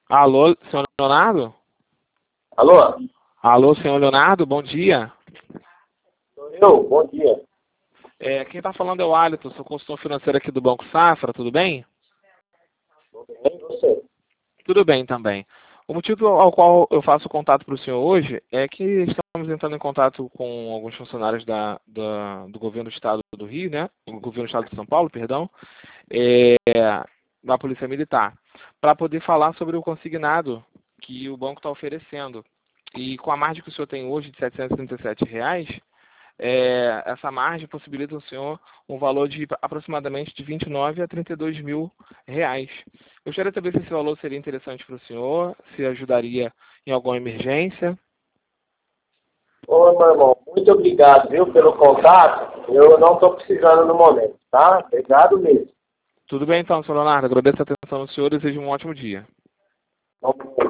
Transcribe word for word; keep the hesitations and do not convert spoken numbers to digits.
Alô, senhor Leonardo? Alô? Alô, senhor Leonardo, bom dia. Sou eu, bom dia. É, quem está falando é o Alisson, sou consultor financeiro aqui do Banco Safra, tudo bem? Tudo bem, e você? Tudo bem também. O motivo ao qual eu faço contato para o senhor hoje é que estamos entrando em contato com alguns funcionários da, da- do governo do estado do Rio, né? O governo do estado de São Paulo, perdão, é, da Polícia Militar, para poder falar sobre o consignado que o banco está oferecendo. E com a margem que o senhor tem hoje de setecentos e trinta e sete reais, é, essa margem possibilita ao senhor um valor de aproximadamente de vinte e nove a trinta e dois mil reais. Eu gostaria de saber se esse valor seria interessante para o senhor, se ajudaria em alguma emergência. Ô, meu irmão, muito obrigado, viu, pelo contato. Eu não estou precisando no momento, tá? Obrigado mesmo. Tudo bem então, senhor Leonardo. Agradeço a atenção do senhor e desejo um ótimo dia. Vamos